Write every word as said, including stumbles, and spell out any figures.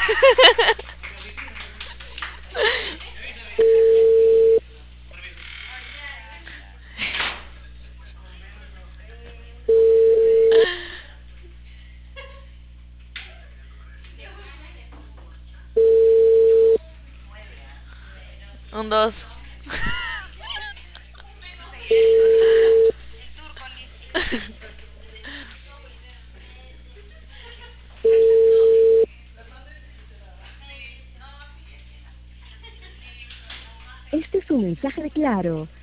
Un dos. Este es un mensaje de Claro.